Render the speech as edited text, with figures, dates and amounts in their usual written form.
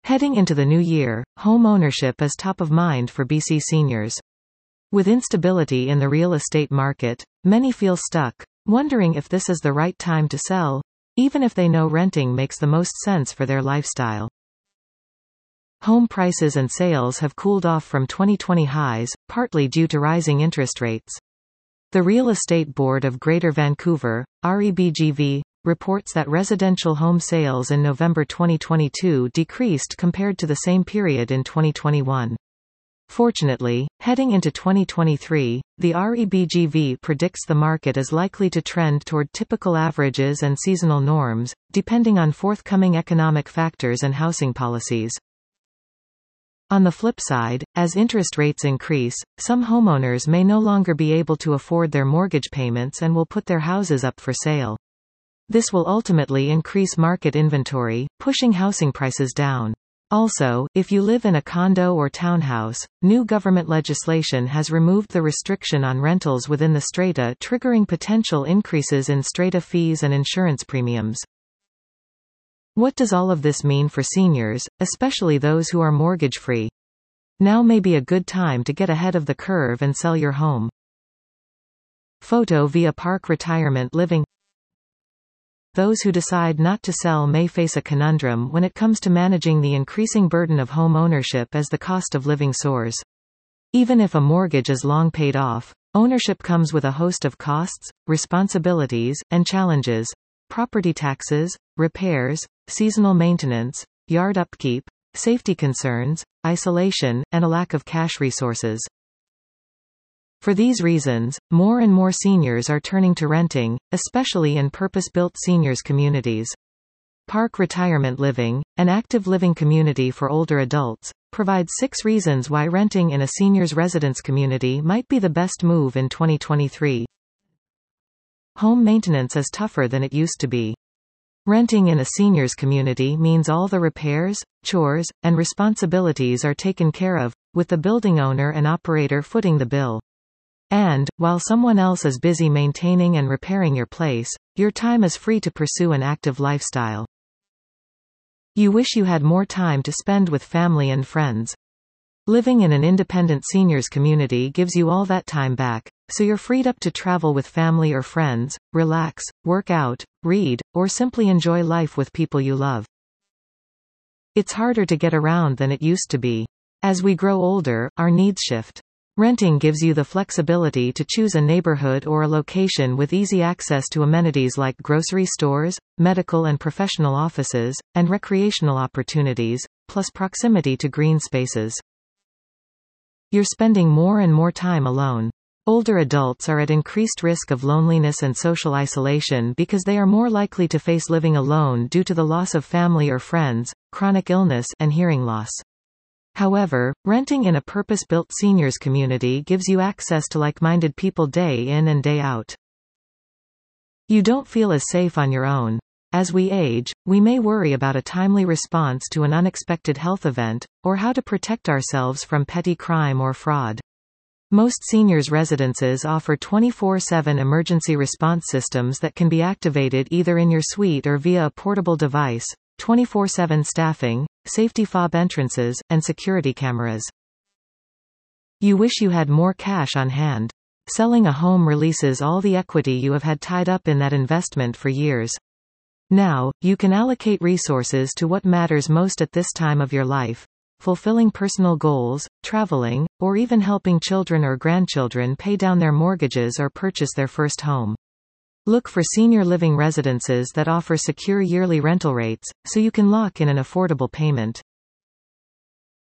Heading into the new year, home ownership is top of mind for BC seniors. With instability in the real estate market, many feel stuck, wondering if this is the right time to sell, even if they know renting makes the most sense for their lifestyle. Home prices and sales have cooled off from 2020 highs, partly due to rising interest rates. The Real Estate Board of Greater Vancouver, REBGV, reports that residential home sales in November 2022 decreased compared to the same period in 2021. Fortunately, heading into 2023, the REBGV predicts the market is likely to trend toward typical averages and seasonal norms, depending on forthcoming economic factors and housing policies. On the flip side, as interest rates increase, some homeowners may no longer be able to afford their mortgage payments and will put their houses up for sale. This will ultimately increase market inventory, pushing housing prices down. Also, if you live in a condo or townhouse, new government legislation has removed the restriction on rentals within the strata, triggering potential increases in strata fees and insurance premiums. What does all of this mean for seniors, especially those who are mortgage-free? Now may be a good time to get ahead of the curve and sell your home. Photo via Park Retirement Living. Those who decide not to sell may face a conundrum when it comes to managing the increasing burden of home ownership as the cost of living soars. Even if a mortgage is long paid off, ownership comes with a host of costs, responsibilities, and challenges: property taxes, repairs, seasonal maintenance, yard upkeep, safety concerns, isolation, and a lack of cash resources. For these reasons, more and more seniors are turning to renting, especially in purpose-built seniors communities. Park Retirement Living, an active living community for older adults, provides 6 reasons why renting in a seniors residence community might be the best move in 2023. Home maintenance is tougher than it used to be. Renting in a seniors community means all the repairs, chores, and responsibilities are taken care of, with the building owner and operator footing the bill. And, while someone else is busy maintaining and repairing your place, your time is free to pursue an active lifestyle. You wish you had more time to spend with family and friends. Living in an independent seniors community gives you all that time back, so you're freed up to travel with family or friends, relax, work out, read, or simply enjoy life with people you love. It's harder to get around than it used to be. As we grow older, our needs shift. Renting gives you the flexibility to choose a neighborhood or a location with easy access to amenities like grocery stores, medical and professional offices, and recreational opportunities, plus proximity to green spaces. You're spending more and more time alone. Older adults are at increased risk of loneliness and social isolation because they are more likely to face living alone due to the loss of family or friends, chronic illness, and hearing loss. However, renting in a purpose-built seniors community gives you access to like-minded people day in and day out. You don't feel as safe on your own. As we age, we may worry about a timely response to an unexpected health event, or how to protect ourselves from petty crime or fraud. Most seniors' residences offer 24/7 emergency response systems that can be activated either in your suite or via a portable device, 24/7 staffing, safety fob entrances, and security cameras. You wish you had more cash on hand. Selling a home releases all the equity you have had tied up in that investment for years. Now, you can allocate resources to what matters most at this time of your life: fulfilling personal goals, traveling, or even helping children or grandchildren pay down their mortgages or purchase their first home. Look for senior living residences that offer secure yearly rental rates, so you can lock in an affordable payment.